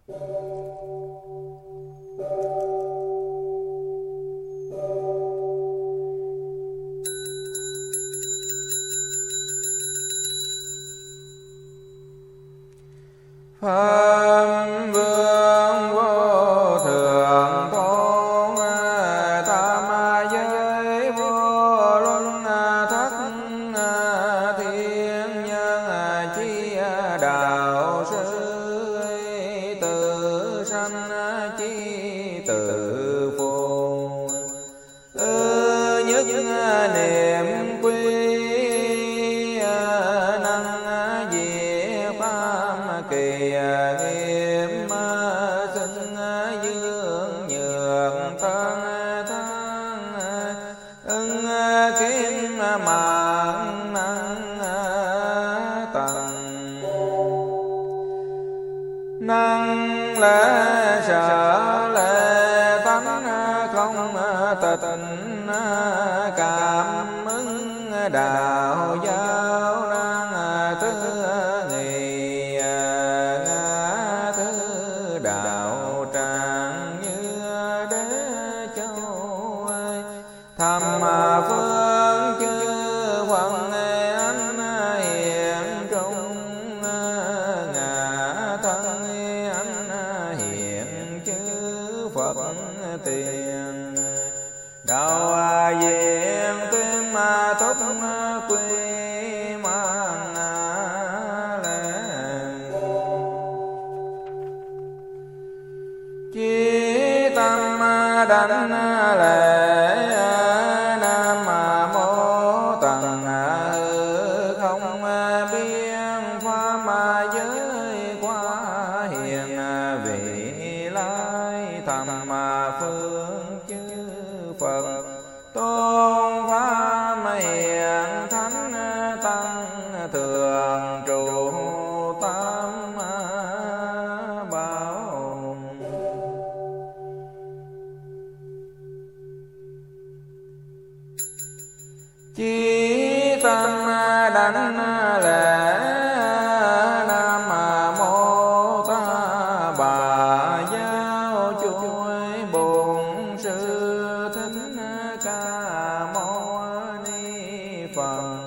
Pháp vương vô thượng tôn, tam giới vô luân thất thiên nhân chi đạo sư, tự sanh chi tự phù, nhất niệm quy năng diệt pháp kỳ nghiêm sinh dương nhượng thân thân ưng kiếm mạng năng tầng năng lễ sợ lễ tánh không tịnh cảm ứng đạo giáo năng thứ nghị ngã thứ đạo tràng như đế châu thầm phương chư Phật anh hiện trong ngã thân anh hiện chư Phật tiền đạo diện tuyên ma thúc quy mang lễ chí tâm đảnh lễ nam mô tần không biên pháp giới quá hiền vị lai thầm phương chư Phật tôn pháp hiền thánh tăng thường trụ tam bảo chí tâm đảnh lễ nam mô ta bà giáo chuỗi bổn sư thích ca mâu ni Phật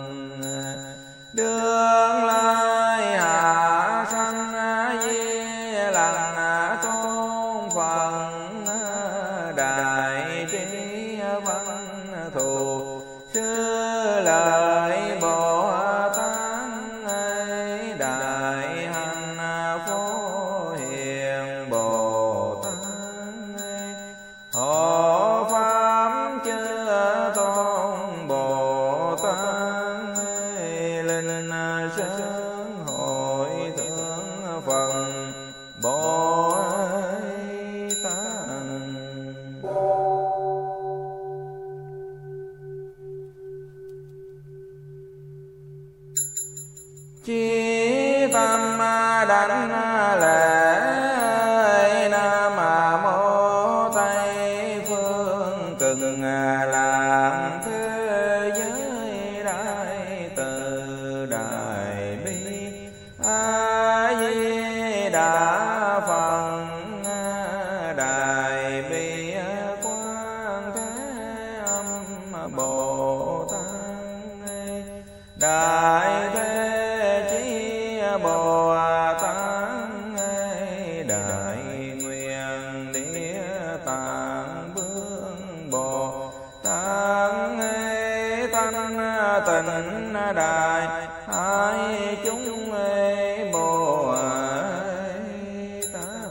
đương lai hạ sanh di lặc tôn Phật đại trí văn thù sư lợi Bồ Tát đại hạnh phổ hiền Bồ Tát hộ pháp chư tôn Bồ Tát linh sơn hội thượng Phật Bồ Tát chí tâm đảnh lễ nam mô Tây phương cực lạc thế giới đại từ đại bi a di đà Phật đại bi quang thế âm Bồ Tát đại thế chí Bồ Tát đại nguyện địa tạng vương Bồ Tát thanh tịnh đại hai chúng Bồ Tát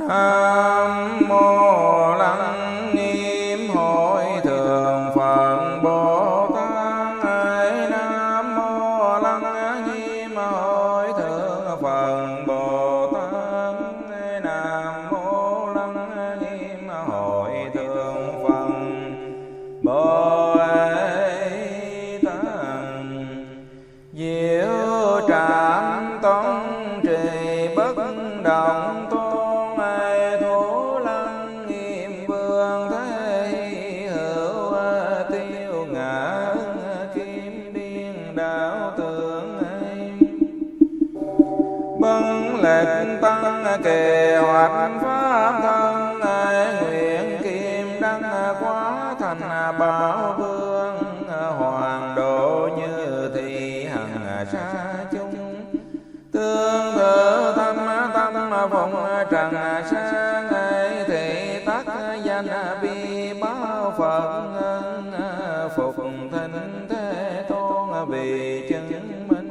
Nam mô Lăng Nghiêm Hội Thượng Phật Bồ Tát. Nam mô Lăng Nghiêm Hội Thượng Phật Bồ Tát. Nam mô Lăng Nghiêm Hội Thượng Phật Bồ Tát. Diệu trạm tông trì bất động tôn, Thủ Lăng Nghiêm Vương thế hữu, tiêu ngã kim điên đạo tượng. Bấn lệch tăng kế hoạch pháp thân, nguyện kim đăng quá thành bảo vương. Hoàng độ như thị hằng sa chung, tương tự tâm tâm phụng trần sang. Thị tắc danh bi báo Phật, phục thinh thế tôn vì chứng minh.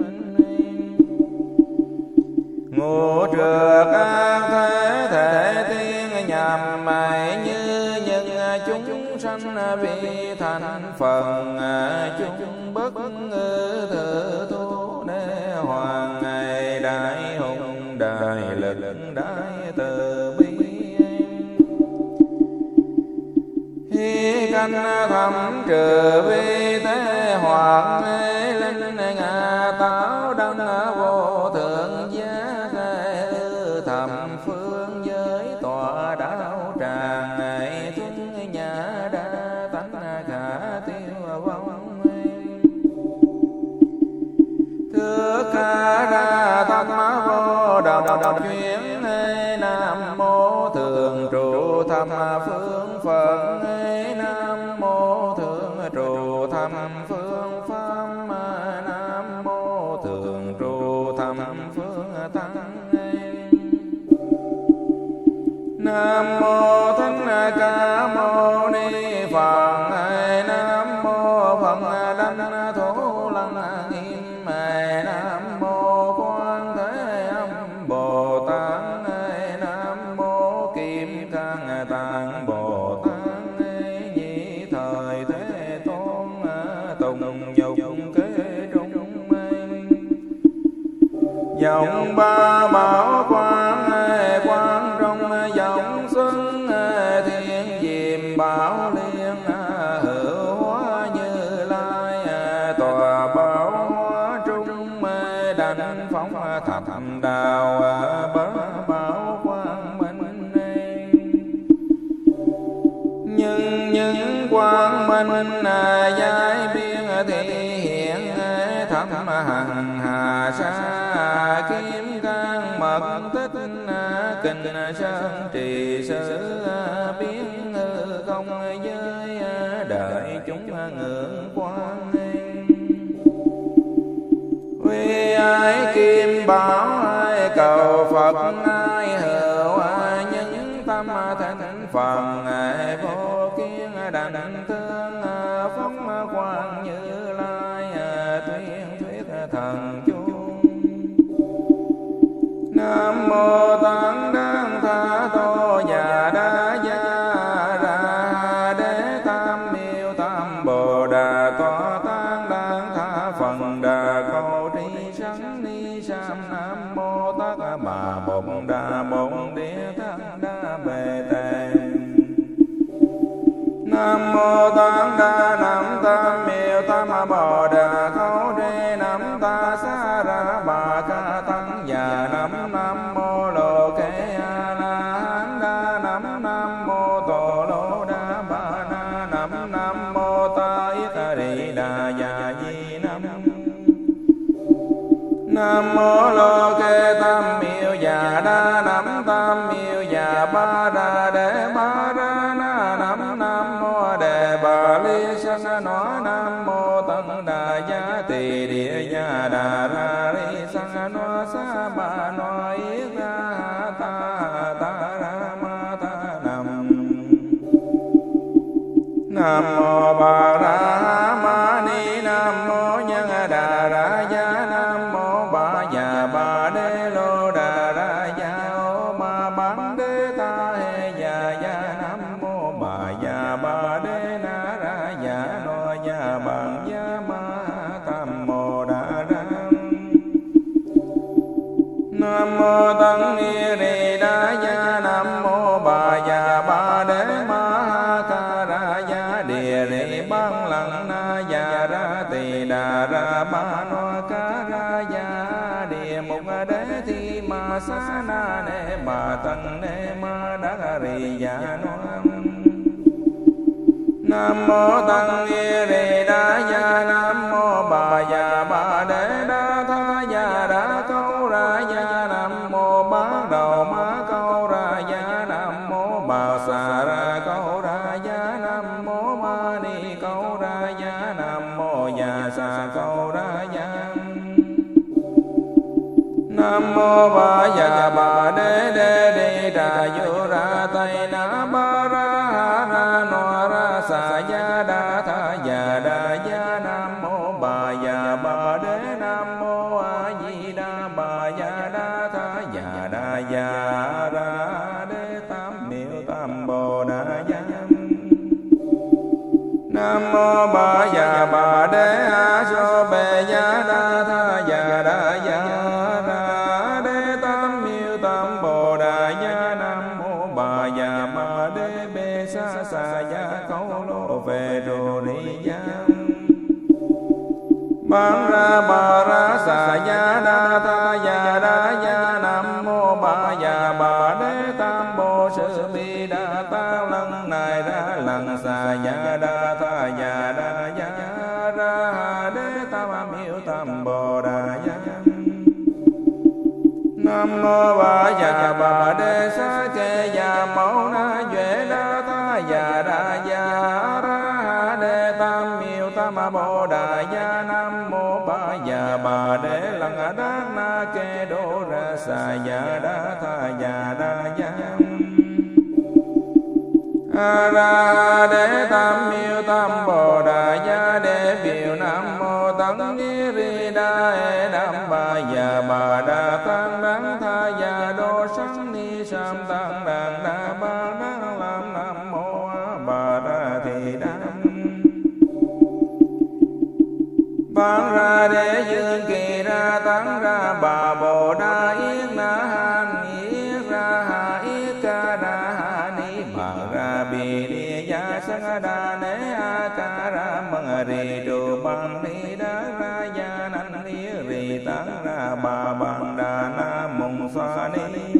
Ngũ trược ác thế thể tiên nhằm mày như nhân chúng sanh vi thành phần. Chúng bất ngư tự tu đế hoàng, đại hùng đại lực đại từ bi. Hy canh thẩm trừ vi tế hoàng, linh ngà táo đăng vô thượng giá. Thập phương giới tọa đạo tràng, tuân nhà đa tánh khả tiêu vong. Thưa ca ra tâm vô đồng chuyến, Nam mô thường trụ thập phương Phật. Nam mô thường trụ thập phương Pháp. Nam mô thường trụ thập phương Tăng. Nam mô Thánh Ca Mâu Ni Phật. Nam mô Phật Đảnh Thủ Lăng Nghiêm. Nam mô Quan Thế Âm Bồ Tát. Nam mô Kim Cang Tạng Bồ Tát. Nhị thời Thế Tôn tùng nhục kế trung. Dòng ba bảo quang quang trong dòng xuân. Thiên diệm bảo liên hữu hóa Như Lai. Tòa bảo hóa trung đảnh phóng thập đạo. Bá bảo quang minh nhưng quang minh giai biên thị hiện. Thẩm hằng hà sa kim cang mật tích. Kinh sơn trì sử biến không giới. Đợi chúng ngưỡng quan. Quy ái kim bảo cầu Phật ai hữu. Nhân tâm thánh phần vô kiên đảnh tương. Phóng quang Như Lai tuyên thuyết thần chú. Nam mô Tán Đăng Tha Tô Già Đa Gia Ra Đế Tam Miêu Tam Bồ Đà Tọa Tán Đăng Tha Phần Đà Câu Tri Sắn Ni Sam. Nam mô Tát Bà Bổn Đà Bổn Địa Thắng Đa Bề Tề. Nam mô Tán Đa Nam Tam Miêu Tam Bồ Đà Câu Tri Nam Ta Sa Ra Bà Ca Tăng Già Nam. Nam mô Lô Kê A La Hán Đa Nam. Nam mô Tổ Lô Đa Ba Na Nam. Nam mô Ta Yết Rì Đà Già Di Nam. Nam mô Lô Kê Tam Miêu Già Đa Nam. Tam Miêu Già Ba Đà Đế Ba Đà Na Nam. Nam mô Đề Bà Li Sanh Nó. Nam mô Tân Đà Gia Tỳ Địa Gia Đà Ra Ri Sanh Nó Sa Ba Nó Yết Ra Ta Ta Ra Ma Ta Nam. Nam mô Bà Ra Ma Ni. Nam mô Nhân Đà Ra Gia. Nam mô Bà Già Bà Đế Lô Đà Ra Gia. Ô Ma Bán Đế Ta Nam mô Tăng Ni Rì Đa Gia. Nam mô Bà Già Ba Đế Ma Ha Ca Ra Gia Địa Rì Bang Lăng Na Già Ra Tỳ Đà Ra Ba Noa Ca Ra Gia Địa Mục Đế Thi Ma Sa Na Nê Bà Tăng Nê Ma Đa Rì Gia Noa. Nam mô Tăng Ni Rì Đa Gia. Nam mô Bà Già Ba Đế Đa Tha Gia Đa Câu Ra Gia. Nam mô Bát Đầu Ma Câu Ra Gia. Nam mô Bảo Xà Ra Câu Ra Gia. Nam mô Ma Ni Câu Ra Gia. Nam mô Già Xà Câu Ra Gia. Nam mô Bà Già Ba Đế Đế Đi Đà Dô Ra Tây Na Ba Ra Ha Ra Noa Ra Xà Gia Đa Tha Gia Đa Gia. Nam mô Bà Già Ba Đế. Nam mô A Di Đà Bà Già Đa Tha Gia Đa Gia Ra Đế Tam Miệu Tam Bồ Đà Gia. Nam mô Bà Già Ba Đế A So Bê Gia Đa Tha Gia Đa Gia Ra Đế Tam Miệu Tam Bồ Đà Gia. Nam mô Bà Già Ba Đế Bê Sa Sa Gia Câu Lô Về Rô Ni Gia. Bán Ra Bà Ra Xà Gia Đa Tha Gia Đa Gia. Nam mô Bà Già Ba Đế Tam Bồ Sư Bi Đa Ta Lăng Nài Ra Lăng Xà Gia Đa Tha Gia Đa Gia Ra Đế Tam Miệu Tam Bồ Đà Gia. Nam mô Bà Già Ba Đế Sa Kê Gia Mâu Na Duệ Đa Tha Gia Đa Gia Ra Đế Tam Miệu Tam Bồ Đà Gia. Nam mô Bà Già Ba Đế Lăng Đát Na Kê Đô Ra Xà Gia Đa Tha Gia Đa Gia Ra Đế Tam Miệu Tam Bồ Đà Gia. Đế Biểu Nam mô Tăng Ni Rì Đa E Đam Bà Già Bà Đà Tăng Đăng Tha Gia Đô Sang Ni Sam Tăng Đàn Đà Ba Đăng Lam. Nam mô A Bà Đà Thị Đăng. Bán Ra Đế Dương Kỳ Ra Tăng Ra Bà Bồ Đà Yết Na Han Yết Ra Ha Yết Ca Ra Ha Ni. Bán Ra Bì Địa Gia Sang Đà Nê A Ca Ra Măng Rì Đô Bằng Ni Đa Ra Gia Nan Yết Rì Tăng Ra Bà Bằng Đà Na Mùng Xoa Ni.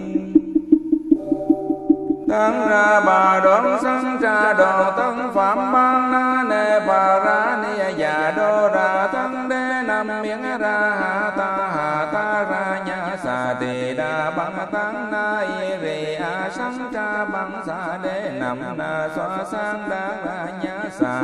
Tăng Ra Bà Đoan Sang Trà Đồ Tăng Phạm Bang Na Nê Bà Ra Ni Già Đô Ra Tăng Đế Nam Miếng Ra Hà Ta Ra Nhã Xà Tỳ Đà Bằng Tăng Na Y Rì A Sang Trà Bằng Xà Đế Nam Na Xoa Sang Đa Ra Nhã Xà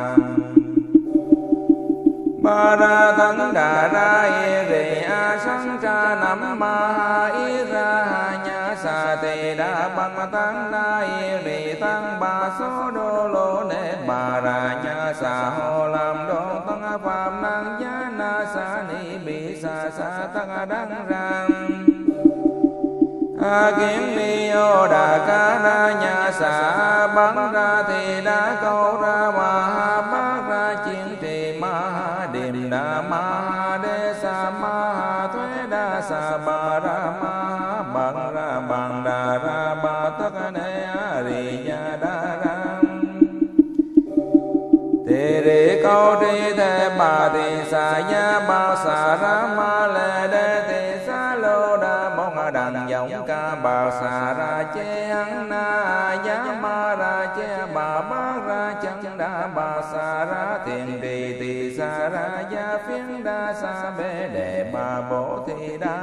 Ba Ra Tăng Đà Ra Y Rì A Sang Trà Nam Ma Ha Y Ra Ha Nhã Xà Tỳ Đà Bằng Tăng Na Y Rì Tăng Ba Số Đô Lô Nê Bà Ra Nhã Xà Hồ Làm Đô Tăng Phạm Năng Giá Na Sa Ni Bì Sa Sa Tăng Đăng Ram A Kiến Ni Ô Đà Ca Ra Nhã Xà Bắn Ra Thì Đá Câu Ra Ma Ha Bát Ra Chiến Trì Ma Ha Điềm Đà Ma Ha Đê Sa Ma Ha Thuế Đa Sa Bà Ra Ma Ha Bằng Ra Bằng Đà Ra Ba Tất Nê A Rì Gia Đa Ram Tỳ Rì Câu Tri Thế Bà Tỳ Sa Gia Bao Sa Ra Ma Lê Đê Tỳ Sa Lô Đa Bông Đàn Dòng Ca Bảo Sa Ra Chê Hăng Na Giá Ma Ra Chê Bà Bát Ra Chân Đa Bà Sa Ra Thiền Trì Tỳ Sa Ra Gia Phiến Đa Sa Bê Đề Bà Bố Thị Đa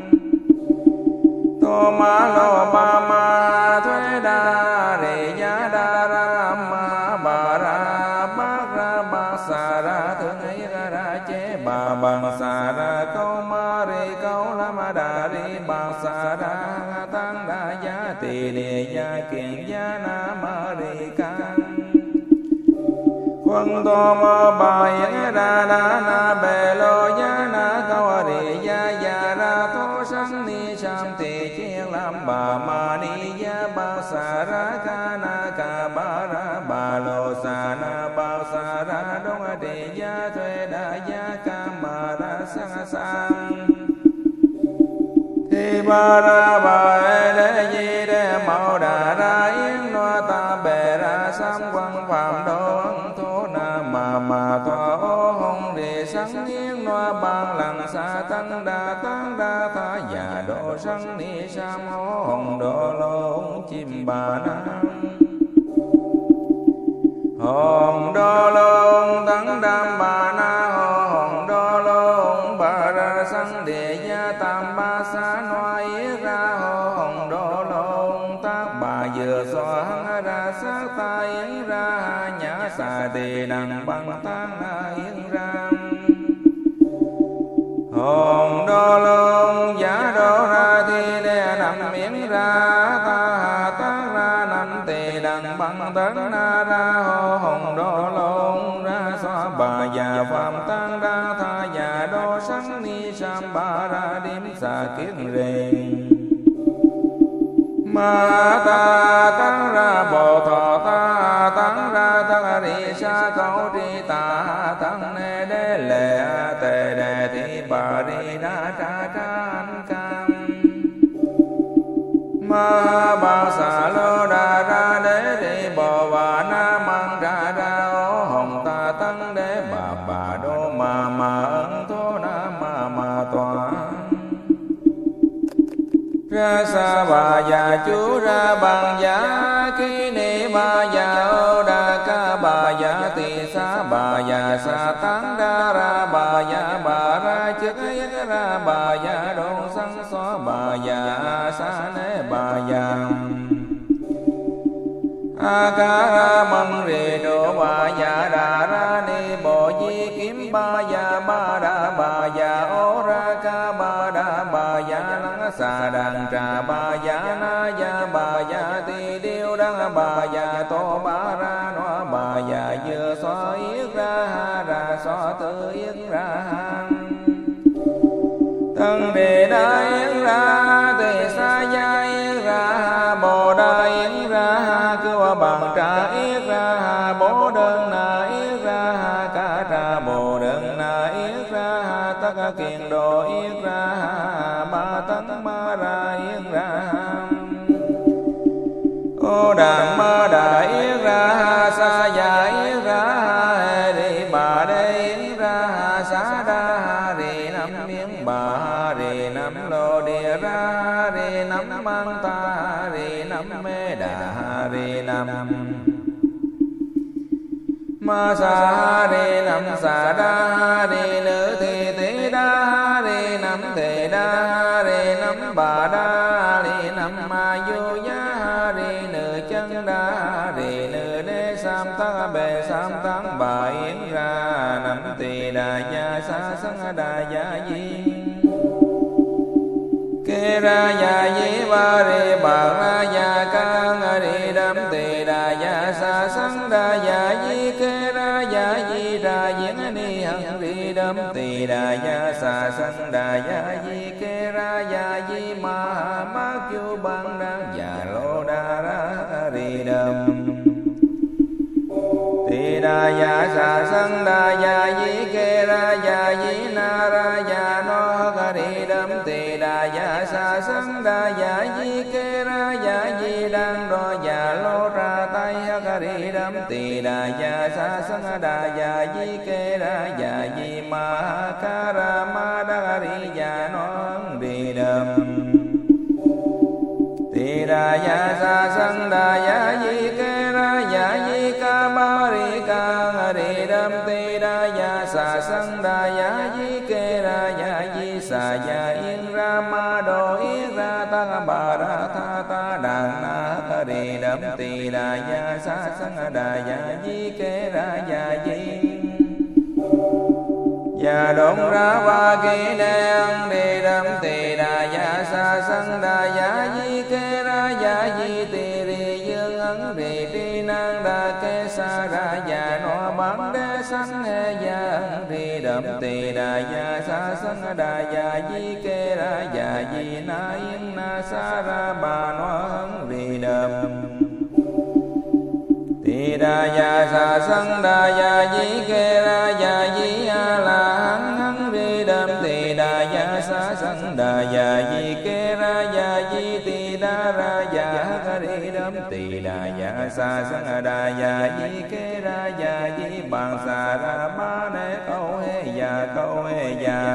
Tô Ma Lô Ba Ma Thuế Đa Rì Gia Đa Ra Ma Bà Ra Bát Ra Bà Sa Ra Thương Ấy Ra Chê Bà Bằng Sa Ra Câu Ma Rì Câu Lam Đà Rì Bà Sa Ra Tăng Đa Gia Tỳ Địa Gia Kiện Gia Na Ma Rì Ca Quân Tô Mơ Bà Yến Ra Đa Na Bê Lô Gia Na Câu Rì Gia Ra Thô Sang Ni Sam Tỳ Chiên Lam Bà Ma Ni Gia Bao Sa Ra Ca Na Ca Ba Ra Bà Lô Sa Na Bao Sa Ra Đông Trì Gia Thuê Đa Gia Ca Ma Ra Sang Sang Thi ba ra ba ê đế di đế mẫu đà ra yến noa ta bề ra sam quan phạm đô ấn thô na mà thoa ô hồng rì sanh yến noa ban lăng sa tăng đa tha già đô sanh ni sam hô hồng đô lô chim bà nam hồng đô lô tăng đam bà na hồng đô lô bà ra sanh địa gia tam ba sa noa yết ra hồng đô lô tác bà vừa xoa hăng ra sát ta yến ra nhã xà tỳ đằng băng tăng na yến ra hồng đô lô giả đô ra thi đe nằm yến ra ta tác ra nằm tỳ đằng băng tấn na ra hồng đô lô ra xoa bà già phạm tăng đa tha già đô sanh ni sam ba ra điếm xà kiến rền ma ta tăng ra bồ thọ ta tăng ra tăng ri sa câu tri ta tăng nê đế lệ tề đề thi bà ri đa tra anh cam ma ba xà lô đà ra đế ri bồ và na mang ra ô hồng ta tăng đế bà đô mà ấn thô na mà tòa ra sa bà già chú ra bằng giá khi ni bà già ô đà ca bà già tỳ sa bà già sa tăng đa ra bà già bà ra chức yết ra bà già đôn sanh xó bà già sa nế bà già a ca ra măng rì đô bà già đà ra ni bộ di kiếm bà già ba đà bà già ô ra ca ba đà bà già lăng xà đàn trà bà già na già bà già tỳ điêu đăng bà già tô ba ra nó bà già vừa xóa yết ra xóa tư yết ra tăng đề đa yết ra tỳ sa gia yết ra bồ đà yết ra kêu bằng trà yết ra bố đơn na yết ra ca trà bồ đơn na yết ra tất kiền đồ yết ra ba tấn ma ra yết ra ô đàn ma đà yết ra sa gia yết ra đi bà đê yết ra xá đa rì năm miếng bà rì năm lô địa ra rì năm mang ta rì năm mê đà rì năm ma sa rì năm sa đa rì nữ thị tỷ đa rì năm thị đa rì năm bà đa rì năm ma du giá rì nữ chân đa rì nữ đế sam ta bề sam tăng bà yến ra năm tỳ đà gia sa sanh đà gia di kê ra gia di ba rì bà ra gia ca rì đam tỳ đà gia sa sanh đà gia di kê ra gia di ra diễn ni hằng rì đam tỳ đà gia sa sanh đà gia di kê ra gia di ma chu bang đăng già lô đa ra rì đam tỳ đà gia sa sanh đà gia di kê ra gia di na ra gia no ca rì đam tỳ đà gia sa sanh đà gia di kê ra gia di đang đo gia lô ra tay ca rì đam tỳ đà gia sa sanh đà gia di kê ra gia di ma ca ra ma đa rì gia no rì đam tỳ đà gia sa sanh đà gia di kê ra gia di ca ba rì ca rì đam tỳ đà gia sa sanh đà gia di kê ra gia di sa gia yên ra ma đồ yết ra ta bà ra ta đàn na rì đam tỳ đà gia sa sanh đà gia di kê ra gia di gia đốn ra ba kỳ đen đi đam tỳ đà gia sa sanh đà gia di kê ra gia di tỳ rì dương ấn rì tri năng đà kê sa ra gia no bán đế sanh he gia ấn rì đam tỳ đà gia sa sanh đà gia di kê ra gia di na yên na sa ra bà no ấn rì đam tỳ đà gia sa sanh đà gia di kê ra gia di a la hán hán rì đam tỳ đà gia sa sanh đà gia di kê ra dạ ca đi đấm tỳ đà dạ sa sanh đà dạ di kê ra dạ di bàn xà ra ba đế câu hê dạ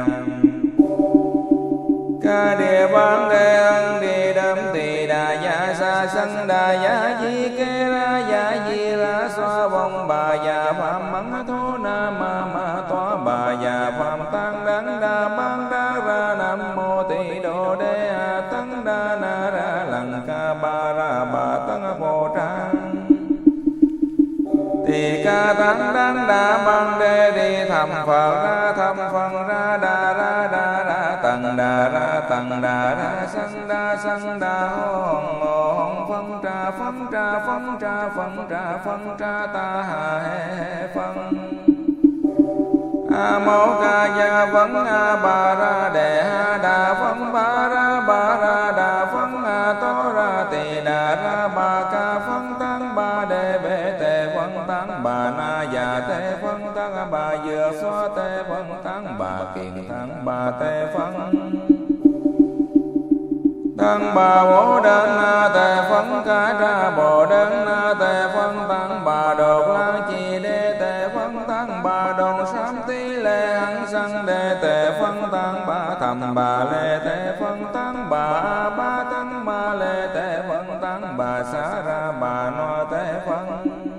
ca địa ban đề ân đi đấm tỳ đà dạ sa sanh đà dạ di kê ra dạ di ra xoa vong bà dạ phạm mắng thô na ma toa bà dạ phạm tăng đắng đa ban đa ra nam mô tỳ đô đế a tăng đa na ra lăng ca ba ra bà tăng bồ trang tỳ ca tăng đắng đa ban đê đi thầm phật ra thầm phần ra tầng đà ra sanh đà hồn phân trà ta hà hệ phân a mâu ca gia vấn a ba ra đề ha đà phân ba ra đà phân a tô ra tỳ đà ra ba ca phân tăng ba đề bệ tề phân tăng bà na già tê phân tăng bà dừa xoa tê phân tăng bà kiền tăng bà tê phân tăng bà bố đơn na tề phân ca ra bồ đơn na tề phân tăng bà đột lan chi đê tề phân tăng bà đồn sám tí lê hằng sanh đê tề phân tăng bà thầm bà lê tề phân tăng bà ba tăng ma lê tề phân tăng bà xá ra bà no tề phân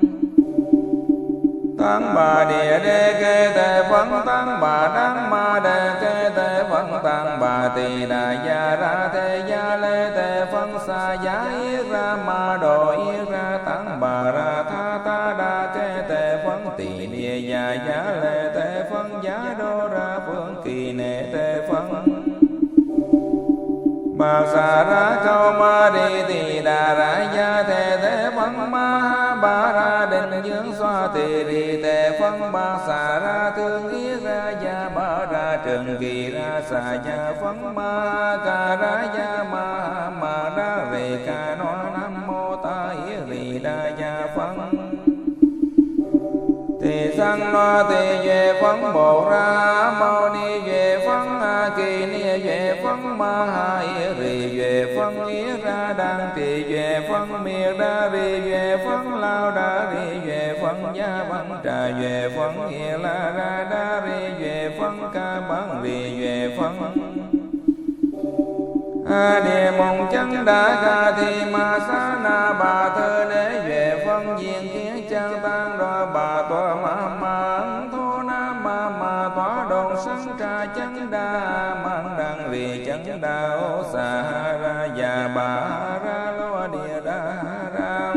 tăng bà địa đê kê tề phân tăng bà đăng ma đề kê tề phân tăng bà tỳ đà gia ra thế gia lê tề phân sa giá yết ra ma đồ yết ra tăng bà ra tha ta đa kê tề phân tỳ địa gia giá lê tề phân giá đô ra phương kỳ nệ tề phân bà sa ra câu ma đi tỳ đà ra gia thế phân ma ba ra định dưỡng xoa tỳ rì tề phân ba xà ra thương ý ra gia ba ra trường kỳ ra xà gia phân ma ca ra gia ma ra rì ca no nam mô ta ý rì đa gia phân tỳ sang no tỳ duệ phân bồ ra mâu ni duệ phân a kỳ ni duệ phân ma ha ý rì duệ phân ý ra đăng tỳ duệ phân miệt đa rì duệ phân lao đa rì duệ phân gia văn trà duệ phân ý la ra đa rì duệ phân ca bán rì duệ phân a địa mộng chân đa ca thi ma sa na bà thơ đế duệ phân diện kiến chân tăng đo bà toa ma thô na ma toa đồn sanh trà chân đa mang đăng rì chân đa ô sa ra già bà ra lo địa đa ra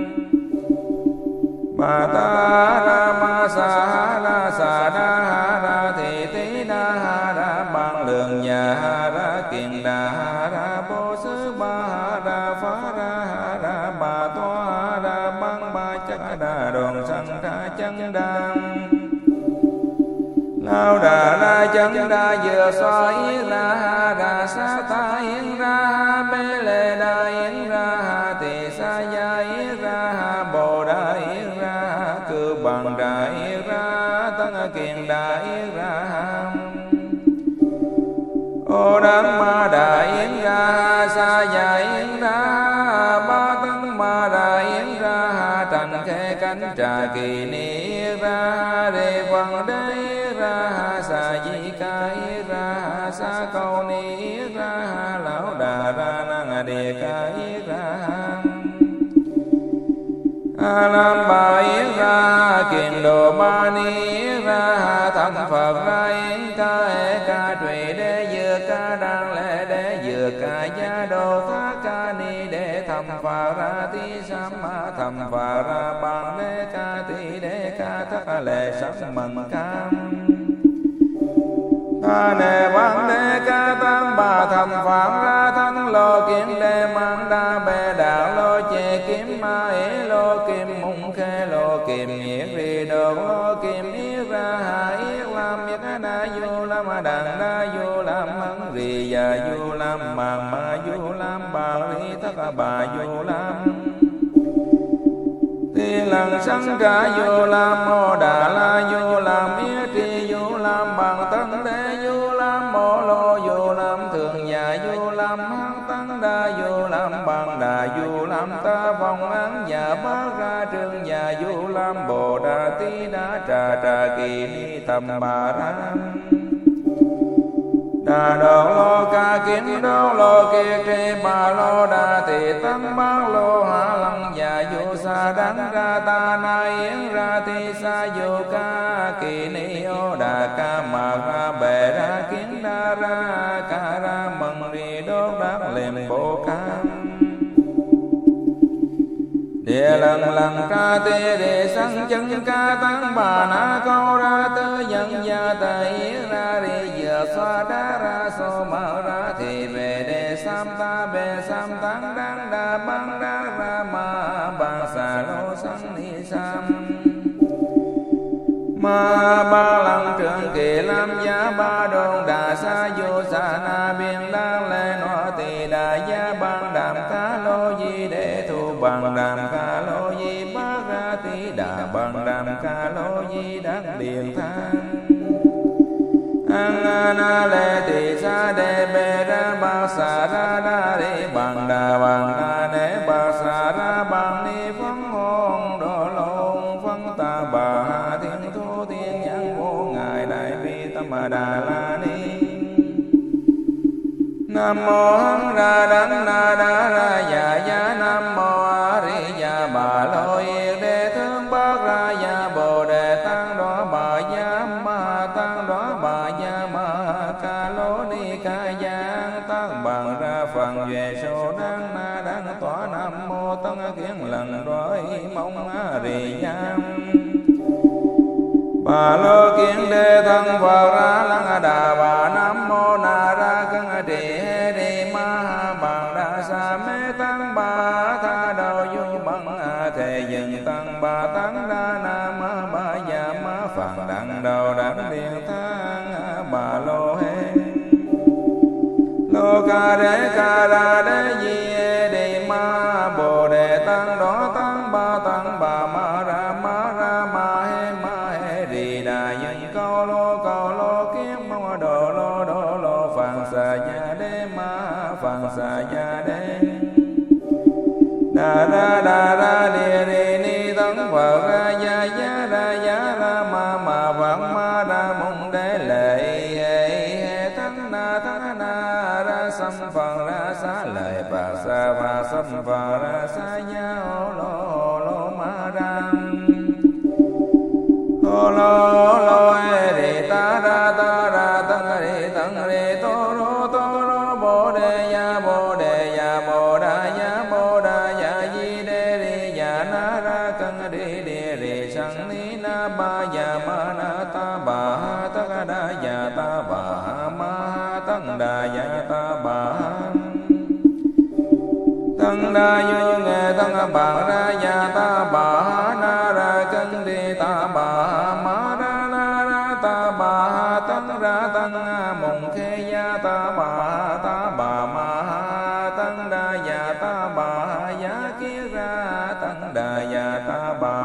bà ta ra ma sa đa ra thị tí đa ra bằng lượng nhà ra kiền đa ra bố sư ba ra phá ra bà toa ra băng ba chắc đa đồn sanh ra chân đa lao đà ra chân đa vừa xoa yết ra sa ta yết ra bê lê đa yết ra tỳ sa gia yết ra bồ đà yết ra cư bằng đà yết ra tăng kiền đà yết ra ô đăng ma đà yết ra sa gia yết ra ba tăng ma đà yết ra trần khê cánh trà kỳ ni yết ra đề phần đế yết ra sa di ca yết ra sa câu ni yết ra lão đà ra năng đề ca yết ra a nam bà yết ra kiền đồ ba ni yết ra thân phật ra yết ca e ca trụy đế dừa ca đăng lễ đế dừa ca gia đồ thá ca ni đế thầm phà ra ti sam ma thầm phà ra bằng đế ca ti đế ca thất lệ sắc mần cam ta nề bằng đế ca tam bà thầm phàm ra thân lô kiến đế mang đa bề đạo lô chê kiếm ma ế lô kim mung khê lô kim yết rì đồ lô kim yết ra hà yết lam yết đa du lam đàn đa du lam hân rì và du lam màng ma du lam bà ri thất bà du lam ti lần sanh ca du lam mô đà la du lam yết tri du lam bằng tân đế du lam mô lô du lam thường già du lam hăng tăng tăng đa du lam bằng đà du lam ta phong án nhà bát ra trường nhà du lam bồ đà tí đá trà trà kỳ ni tầm bà ra đà đô lô ca kiến đô lô kiệt trì bà lô đà tỳ tăng bát lô hạ lăng và du sa đắng ra ta na yến ra ti sa du ca kỳ ni ô đà ca mạc ra bệ ra kiến đa ra ca ra mần ri đốt đắc liềm bộ ca địa lần lần ca tê địa sanh chân ca tăng bà na câu ra tư nhân gia tây ra đi vừa xoa đá ra xô mở ra thì về đề sam ta bề sam tăng đáng đa băng đá ra ma bằng xà lô sanh ni sam ma ba lăng trường kỳ lam giá ba đôn đà sa du sa na biên đăng lê no tỳ đà giá bằng đàm ca lô di đệ thu bằng đàm ca lô di bát ra tỳ đà bằng đàm ca lô di đắc điện thang an na lê tỳ sa đề bê ra ba sa ra đa đi bằng đà đế ba sa ra bằng ni phấn hôn đồ lôn phân ta bà thiên thu thiên nhãn vô ngài đại bi tâm đà la ni nam mô hằng ra đắng na đa ra dạ giá nam mô a ri ya bà lô yên đế thương bát ra ya bồ đề tăng đó bà ya ma tăng đó bà ya ma ca lô ni ca giang tăng bằng ra phần về số đắng na đắng tỏa nam mô tăng kiến lần đói mong a ri ya bà lô kiến đế thân phật ra lăng đà bà nam mô na ra cân trì hê đi ma bằng đa sa mê tăng bà tha đầu du bằng thề dừng tăng bà tăng đa na ma ba ya ma phàn đặng đầu đặng điện thang bà lô hê lô ca ra đế di đi ma bồ đề tăng đó tăng bà ma ra ma hê rì đà dân câu lô kiếm mong đồ lô phàn xà gia đế ma phàn xà gia đế đà ra đi ni tấn phật ra giá ra ma vạn ma ra mong đế lệ hệ thánh na ra xâm phần ra xá lợi và xâm phần ra xá gia lô ma ra lô ê ta ra tăng ri tô rô bồ đề ya bồ đà ya di đê ri ya na ra cân đi ri sang ni na ba ya ma na ta bà tất đa ya ta bà ma tăng đà ya ta bà tăng đa như nghe tăng bà ra ya ta bà na ra cân đi ta bà ma ra na ra ta bà tăng ra tăng mùng khê ya ta bà ma tăng đa ya ta bà ya kia ra tăng đà ya ta bà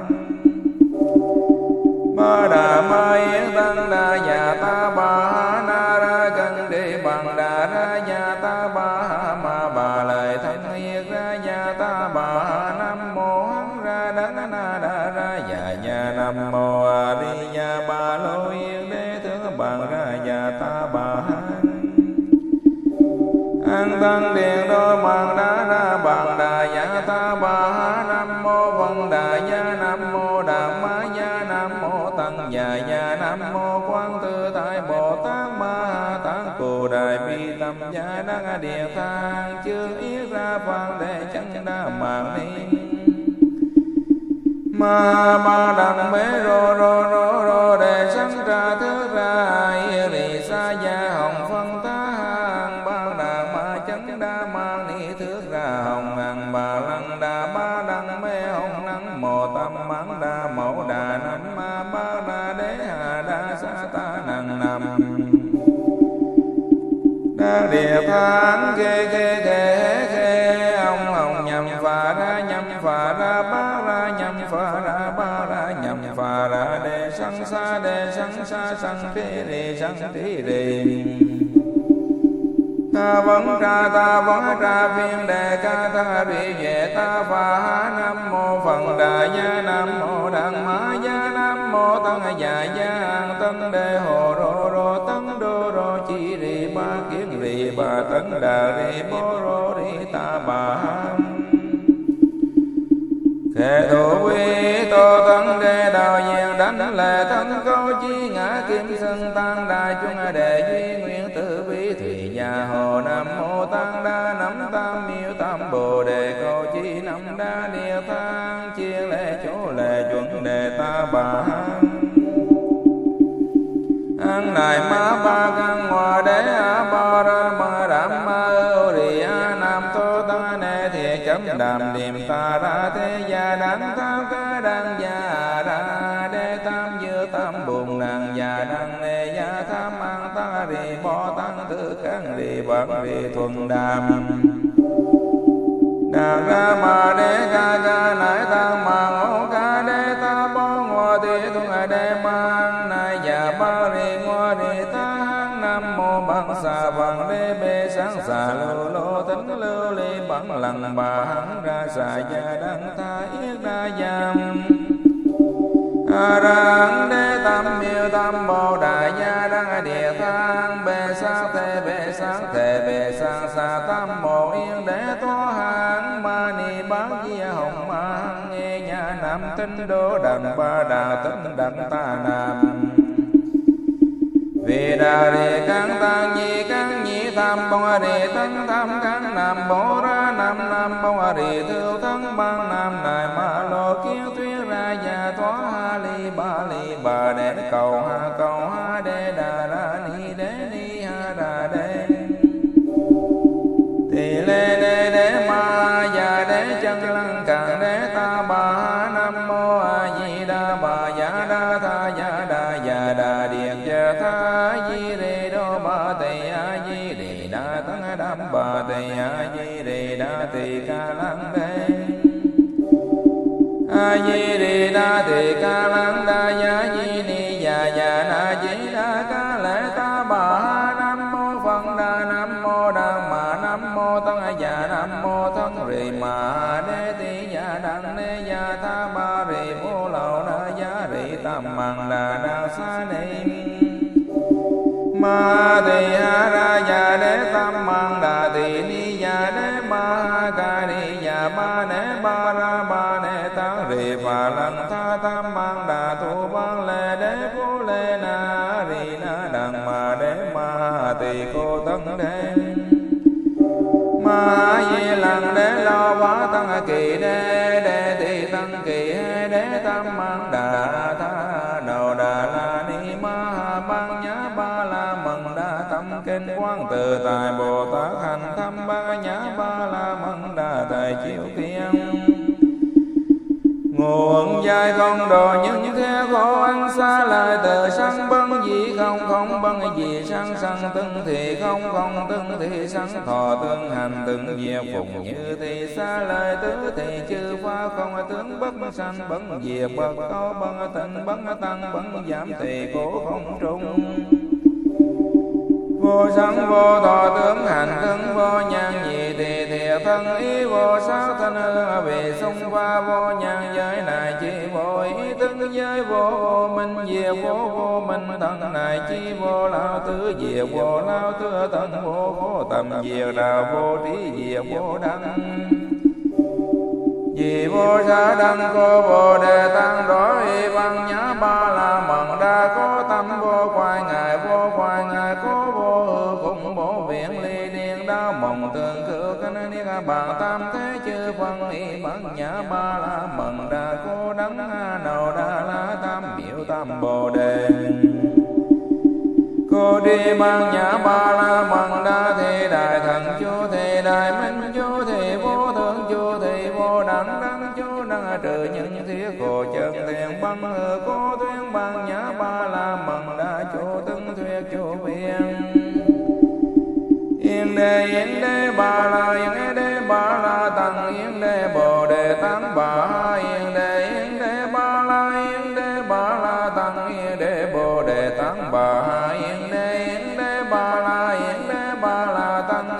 ma đà ma yến tăng đà ya ta bà na ra cân đi bằng đà ra ya ta bà ma bà lời thanh yết ra ya ta bà nam mô hằng ra đắng na đà ra ya nam mô a ri ya bà lô yên đế thương bằng ra ya ta bà an tăng điện đô bằng đá ra bằng đà ya ta bà nam mô vân đà ya nam mô đà ma ya nam mô tăng ya nam mô quan tư tại bồ tát ma tát cù đại bi tâm ya đăng địa thang chương yết ra phan đề chân đa mạng ni ma ba đặng bế rô đề sanh ra thức ra yên rì sa gia hồng phân tá hàng ba đà ma chân đa mang ni thức ra hồng hằng bà lăng đà ba đặng bế hồng năng mồ tâm mãn đà mẫu đà nanh ma ba đà đế hà đa sa ta năng nằm đang địa thang khê ông hồng nhầm phà ra ba ra nhầm phà ra nhầm phà ra đề sanh sa sanh thi rì Vấn tra ta vấn tra phiên đề ca tha bị vệ ta phá. Nam mô Phật Đà Gia, Nam mô Đặng Mã Gia, Nam mô Tăng Già Gia An Tân Đề Hồ Rô Rô Tân Đô Rô Chi Rì Ba Kiến Rì Ba Tân Đà Rì Bô Rô Rì Ta Bà. Kẻ thủ quy tô tấn đê đạo diện đánh lệ thân câu chi ngã kim sân tăng đà chung đệ duy nguyện tử vi thủy nhà hồ. Nam mô tăng đa nắm tam miêu tam bồ đề câu chi năm đa địa thang chia lệ chỗ lệ chuẩn đề ta bà. An đại ma ba căn hòa đế a ba ra ma đam ma âu rì a nam tô ta nê thiệt chấm đàm niệm ta ra thế gia đăng tham ca đăng gia ra đế tam dư tam bùn nàng gia đăng nê gia tham an ta rì bo tăng tư kháng rì bạc rì thuần đàm. Đà ra ma đế ca ca nải tăng mạng ô ca đế ta bó ngô thị thuần đế mang nai già ba rì ngô rì ta. Nam mô bằng xà bằng đế bê sáng xà lưu lô tính lưu ly bằng lăng bà hẳn ra xà gia đăng ta yết đa giam. A ra đế tam miêu tam bồ đại gia đăng địa thang bê sáng thể bê sáng xà tam mộ yên đế tố hạng ma ni bán gia hồng ma nghe nhà nam tinh đô đàn ba đà tinh đặng ta nam. Vì đà rì căng tăng nhi tam bông rì tăng tam căng nam bố ra nam bông rì thư thân băng nam nài ma lô kiến tuyết ra gia thoá ha li bà đế cầu ha đế đà ra ni ha đà đế. Tỳ lê đế ma già đế chân lăng càng đế ta bà. Nam mô A Di Đà bà già đa tha già đà điện cha tha di rê đô ba tỳ a di rê đa tăng đam bà tỳ a di rê đa tỳ ca lăng đế. A di rê đa tỳ ca lăng đa ya di ni già na di đa ca lễ ta bà. Nam mô Phật Đà Nam mô Đặng Mã Nam mô Tăng Già Nam mô Thân Rì Ma Đế Tỳ Già Đăng Nê Già Tha Ba Rì Bố Lậu Đa Giá Rì Tam Mạng Đà Đa Sa Ni Ma Tỳ Ha Ra Già Đế Tam Mạng Đà Tỳ Ni Già Đế Ma Ca Đi Già Ba Đế Ba Ra Ba Đế Tăng Rì Phà Lăng Tha Tam Mạng Đà Tu Ban Lê Đế Phú Lê Na Rì Na Đằng Ma Đế Ma Tỳ Cô Tân Đế Ma Di Lăng Đế Lo Bá Tăng Kỳ Đế Tỳ Tăng Kỳ Đế Tam Mạng Đà Tha Đầu Đà La Ni Ma Ban Nhã Ba La Mần Đa Tâm Kinh Quang Từ Tài Bồ Tát Hành Thăm Ba Nhã Ba La Mần Đa Tài Chiếu Kiên Nguồn dài không đồ những thế khổ ăn xa lời từ sanh bân dị không bân dị sanh tương thì không tương thì sanh thọ tương hành tương diệt phụng như thì xa lời tứ thì chư pha không tướng bất sanh bân diệt bất có bân tịnh bân tăng bân giảm thì cố không trung. Vô sanh vô thọ tướng hành thân vô nhan nhị thì thiệt thân ý vô sát thân hư vì xung pha vô nhan giới này chi vô ý tướng giới vô minh diệt vô minh thân này chi vô lao tứ diệt vô lao tứ thân vô tầm diệt đạo vô trí diệt vô đăng. Vì vô sa đăng cô bồ đề tăng rõ y văn nhã ba la mật đa có tâm vô khoai ngài có vô hư cùng bổ viện ly điên đao mộng tường khử canh niết bàn tam thế chư phân y văn nhã ba la mật đa cô đắng đầu đa la tam biểu tam bồ đề. Cô đi mang nhã ba la mật đa thì đại thần chú thì đại minh chú thì vô thượng chú thì vô đẳng chú năng trừ những thiết cổ chân thiền băng hư cô tuyên bằng nhã ba la mật đa chú tương thuyết chú viên. Yên đế ba la tăng yên đế bồ đề tăng bà yên đế ba la tăng yên đế bồ đề tăng bà yên đế ba la tăng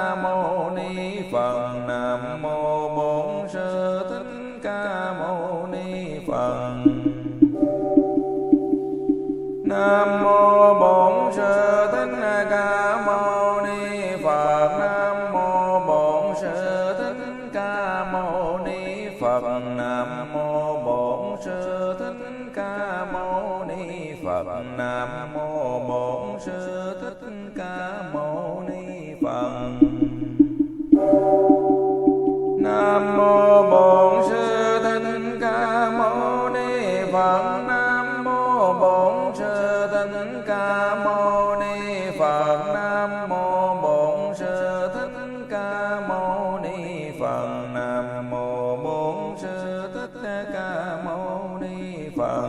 Ca Mâu Ni Phật. Nam mô Bổn Sư Thích Ca Mâu Ni Phật. Nam mô Bổn Sư Thích Ca Mâu Ni Phật. Nam mô Bổn Sư Thích Ca Mâu Ni Phật. Nam mô Bổn Sư Thích Ca Mâu Ni Phật. Nam mô Bổn Sư Thích Ca Mâu Ni Phật. Nam mô Bổn Sư Thích Ca Mâu Ni Phật. Nam mô Bổn Sư Thích Ca Mâu Ni Phật. Nam mô Bổn Sư Thích Ca Mâu Ni Phật. Nam mô Bổn Sư Thích Ca Mâu Ni Phật.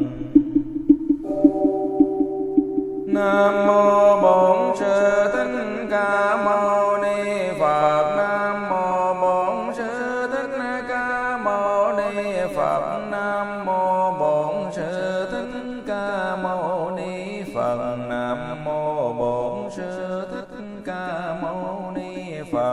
Nam mô Bổn Sư Thích Ca Mâu Ni Phật. Nam mô Bổn Sư Thích Ca Mâu Ni Phật. Nam mô Bổn Sư Thích Ca Mâu Ni Phật. Nam mô Bổn Sư Thích Ca Mâu Ni Phật.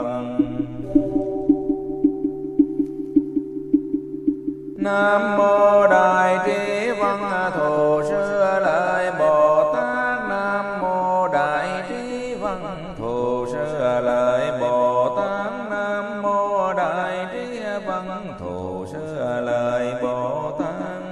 Nam mô Đại Trí Văn Thù Sư Lợi Bồ Tát. Nam mô Đại Trí Văn Thù Sư Lợi Bồ Tát. Nam mô Đại Trí Văn Thù Sư Lợi Bồ Tát.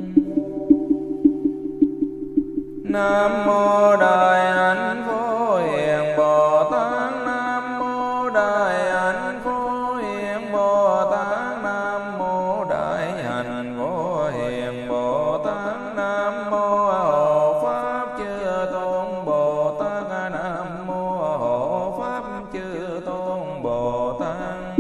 Nam mô Đại Hạnh Phổ Hiền Bồ Tát. Nam mô Đại Hạnh Phổ Hiền Bồ Tát. Nam mô Đại Hạnh Phổ Hiền Bồ Tát. Nam mô Hộ Pháp Chư Tôn Bồ Tát. Nam mô Hộ Pháp Chư Tôn Bồ Tát.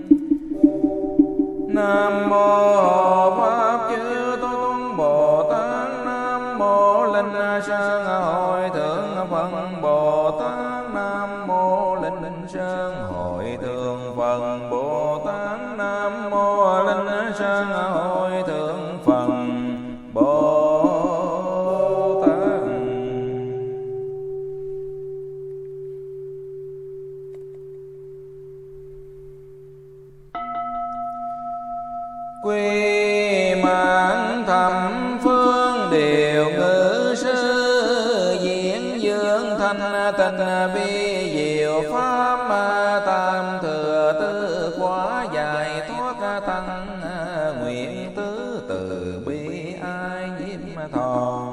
Nam mô Hộ Pháp Chư Tôn Bồ Tát. Nam mô Linh Sơn Hội Thượng Phật Bồ Tát. Nam mô Linh Sơn Hội Thượng Phật Bồ Tát. Nam mô Linh Sơn Hội Thượng Phật Bồ Tát. Quy mãn thập phương điều ngữ sư, diễn dương thanh tịnh vi diệu pháp, tam thừa tư quá giải thoát tăng, nguyện tứ từ bi ai nhiễm thọ.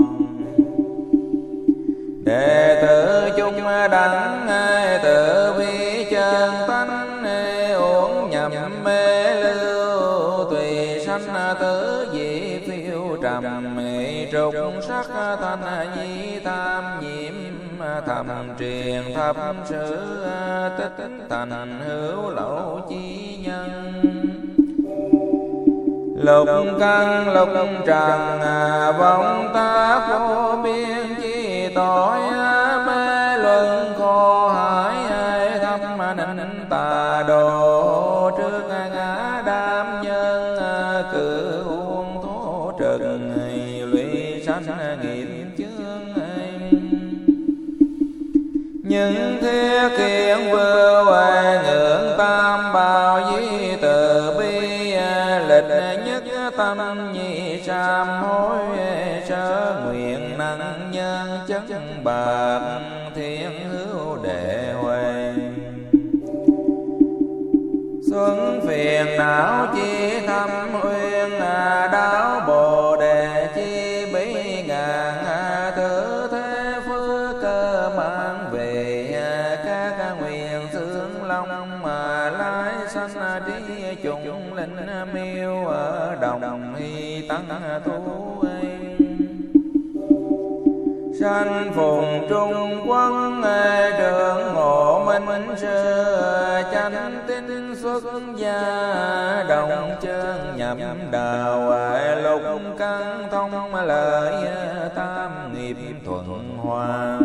Đệ tử chung đẳng tự vi chân tánh, uổng nhầm mê lưu tùy sanh tử dị phiêu trầm, trục sắc thanh nhi tham nhiễm thầm truyền thập sự, tích thành hữu lậu chi nhân. Lục căn lục trần vọng tác vô biên chi tội, mê luân khổ hải thâm nịnh tà đồ, trước ngã đam nhân cử uông thố trực, lụy sanh nghiệp chướng. Những thế kiện vừa hoài ngưỡng tam bảo di từ bi, lịch nhất tâm nhi sám hối, sơ nguyện năng nhân chất bạc thiên hữu đệ huệ. Xuân phiền não chi thâm uyên, đáo bồ đề chi bí ngàn, thử thế phước cơ mang về, các nguyện xương long mà lái sanh trí chúng linh miêu, ở đồng hy tăng tu ấy. Sanh phùng trung quân trưởng ngộ minh sư, chánh tín xuất gia đồng chân nhậm đạo, lục căn thông lợi tam nghiệp thuận hòa.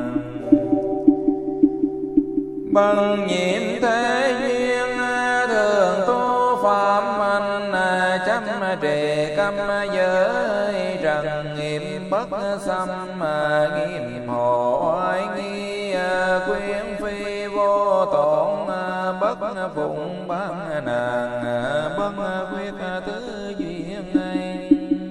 Bằng nhiễm thế duyên thường tu phạm anh, chăm trì cam giới trần nghiệp bất xâm, nghiêm hộ oai nghi quyến phi vô tổn, bất phụng ban nàng bất quyết tứ duyên ấy.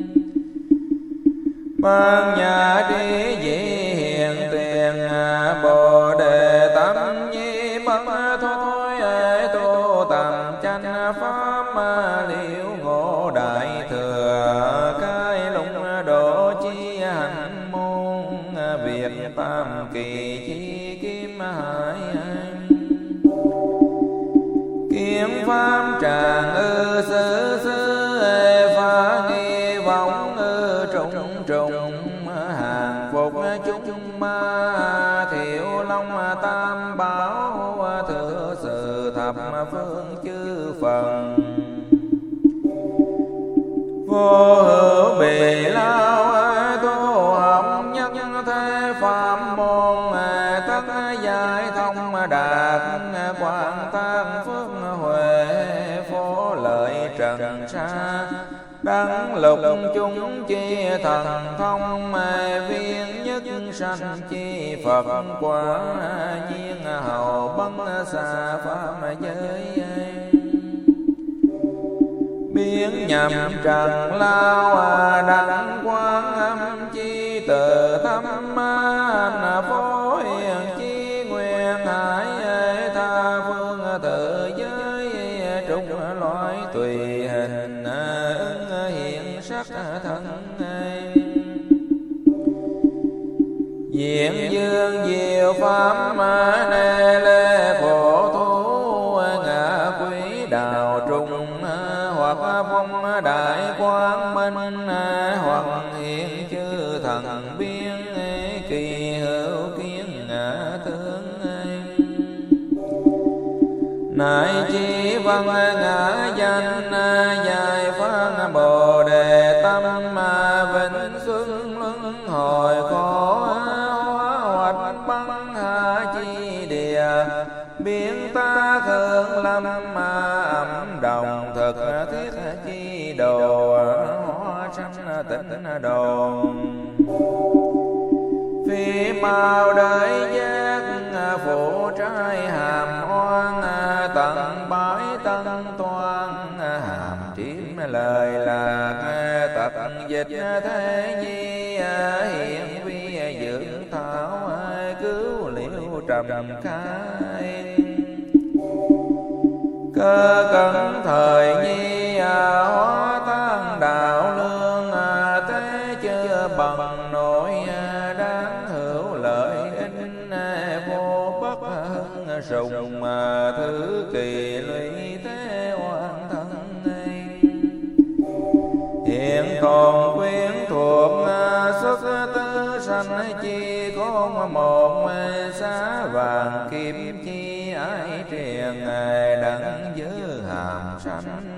Ban nhà trí dị hiện tiền Bồ đề tâm nhi bất thôi tu tầm chánh pháp liễu ngộ đại thừa khai lũng độ chi hành môn việc tam kỳ chi kim hải kiếm pháp tràng sư phá nghi vọng trùng trùng hàng phục chúng ma thiệu long tam bảo thừa sự thập phương chư phần vô hữu bì lao tu học nhất thế phạm môn tất giải thông đạt quan tăng phước huệ phổ lợi trần sa đăng lục chúng chi thần thông viên nhất sanh chi Phật quả nhiên hầu bấn xa pháp giới biến nhầm trần lao đặng quán âm chi tự tâm anh phổ hiền chi nguyện hải tha phương tự giới trùng loại tùy hình hiện sắc thân diện dương diệu pháp nê lê phổ thu ngã quý đạo trung hoặc phong đại quang minh hoặc hiện chư thần biên kỳ hữu kiến ngã tướng nại chi văn ngã danh dài phan bồ đề tâm vĩnh xuân luân hồi khổ hoạch băng hạ chi địa biến ta thượng lâm âm đồng thực thiết chi đồ hóa sanh tịnh đồ phi màu đời giác phụ trai hàm oan tận bái tân toan hàm chiếm lời lạc tật dịch thế nhi hiện vi dưỡng thảo cứu liễu trầm khai cơ cẩn thời nhi hóa tan đạo lương thế chưa bằng nỗi đáng hữu lợi ích vô bất hưng sùng thứ kỳ lũy thế hoàn thân hiện còn quyến thuộc xuất tư sanh chi khôn một xá vàng kim chi ái triền đặng giữ hàm sanh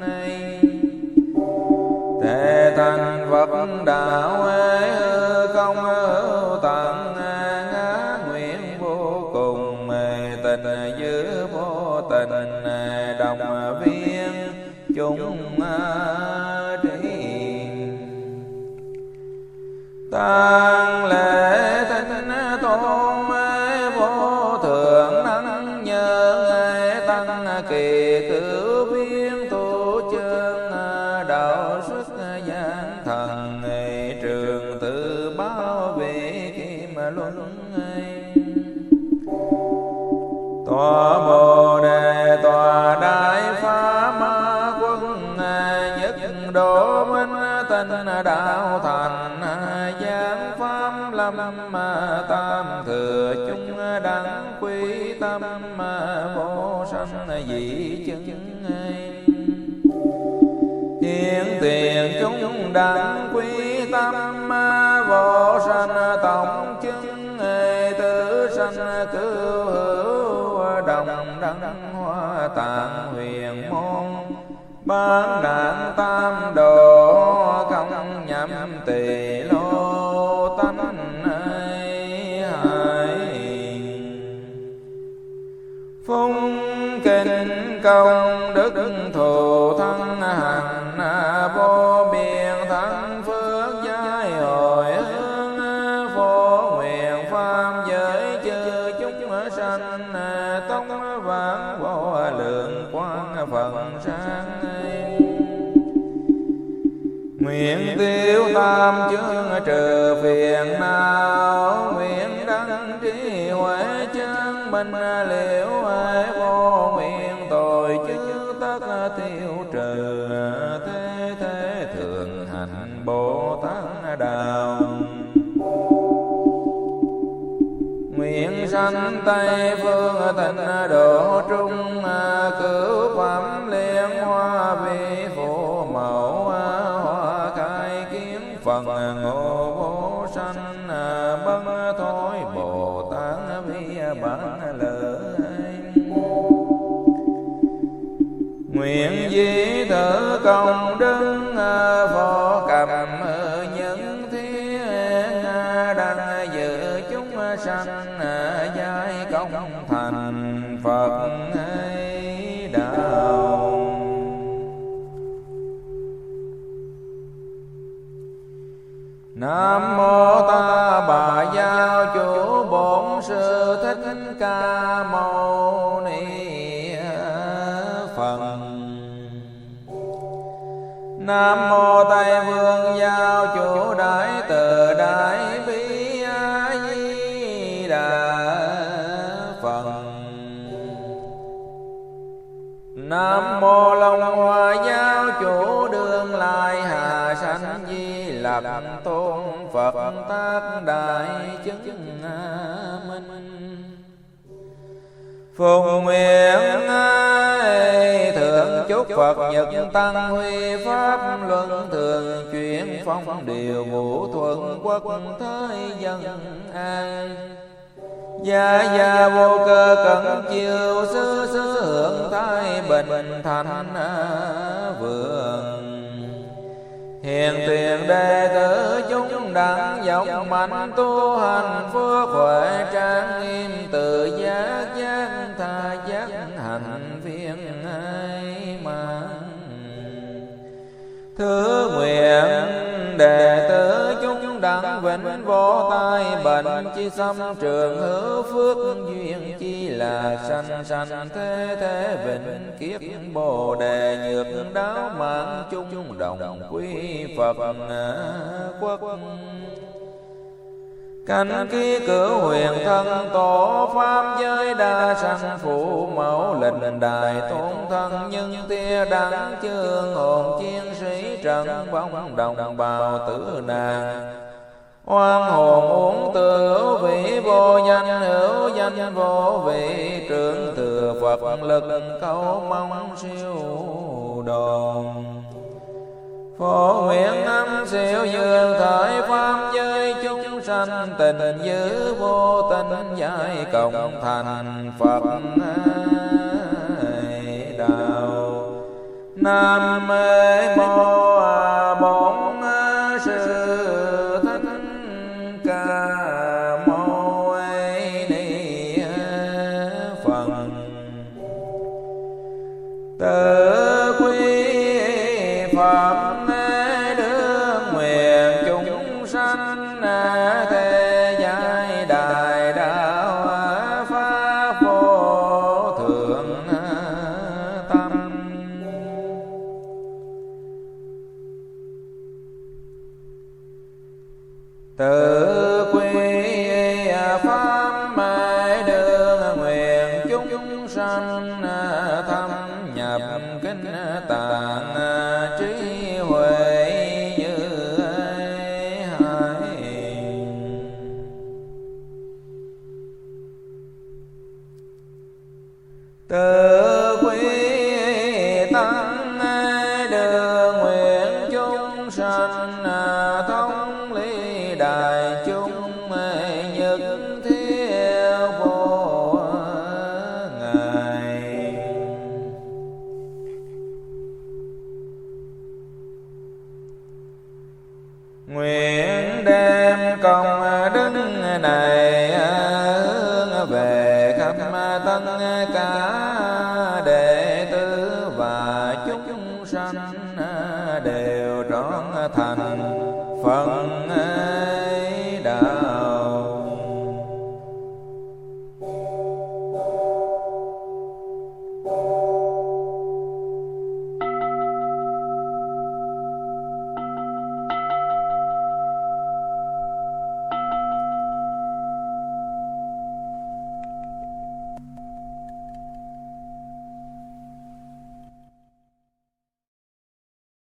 thế thành Phật đạo không hữu tận ngã nguyện vô cùng tình giữ vô tình đồng viên chúng trí tang lễ thánh tôn vô thượng năng nhớ tăng kỳ cử viên tu chân đạo xuất giang thần trường tự bảo vệ kim luân tòa bồ đề tòa đại pháp ma quân nhất độ minh tinh đạo thành giáng pháp lâm tam thừa chúng đẳng quý tâm vô sanh dị chứng hiện tiền chúng đẳng quý tâm vô sanh tổng chứng tử sanh cứu hữu đồng đẳng hoa tạng huyền môn bán nạn tam độ không nhậm tỳ lô tánh hại phung kinh công đức thù thân hành vô biên thắng phước giai hồi hướng phổ nguyện pháp giới chư chúng sanh tông vạn vô vô lượng quang phần sáng. Nguyện tiêu tam chướng trừ phiền não, nguyện đăng trí huệ chân minh liễu vô, nguyện tội chư tất tiêu trừ, thế thế thường hành Bồ Tát đạo. Nguyện sanh Tây phương tịnh độ trung, cửu phẩm liên hoa vi phụ mẫu, hoa khai kiến phần ngộ vô sanh, bất thối Bồ Tát vi bản lợi. Nguyện di thử công đức phổ cầm những thiên đăng dự chúng sanh, giai công thành Phật đạo. Nam mô Ta Bà Giáo Chủ Bổn Sư Thích Ca Mâu Ni Phật. Nam mô Tây Vương Giáo Chủ Đại Từ Đại Bi A Di Đà Phật. Nam mô Long Hoa Giáo Chủ Đương Lai Hà Sanh Di Lặc Tôn Phật Tác Đại Chứng Minh. Phụng nguyện thượng chúc Phật nhật tăng huy pháp luân thường chuyển, phong điều vũ thuận quốc thế dân an. Gia gia vô cơ cẩn chiều sư sư hưởng thái bình thành vượng. Hiền tiền đệ tử chúng đặng dòng mạnh tu hành phước huệ trang nghiêm, tự giác giác tha giác hành phiền ai mà. Thứ nguyện đệ tử chúng đặng vĩnh vô tai bệnh, chi xâm trường hữu phước duyên, chi là sanh sanh thế thế vĩnh kiếp bồ đề, nhược đáo mạng chung đồng quy Phật quốc. Cảnh ký cửu huyền thân tổ pháp giới đa sanh phụ mẫu, lịch đài tôn thân nhân tia đẳng chương hồn chiến sĩ trận bóng đồng bào tử nàng. Oan hồn uống từ hữu vị vô danh, hữu danh vô vị, trưởng thừa Phật lực câu mong siêu đồn. Phổ nguyện âm siêu dương thời pháp giới chúng sanh, tình giữ vô tình giải cộng thành Phật đạo. Nam mô Bổn Sư Thích Ca Mâu Ni Phật. Tự quy Phật đương nguyện chúng sanh, thế giới đại đạo pháp vô thượng tâm. Tự quy pháp đương nguyện chúng sanh, thâm nhập kinh tạng trí huệ như hải. Tự quy tăng đường nguyện chúng sanh, thống lý đại chúng nhất thiết vô ngại. Nguyện đem công đức này hướng về khắp tất cả đệ tử và chúng sanh, đều trọn thành Phật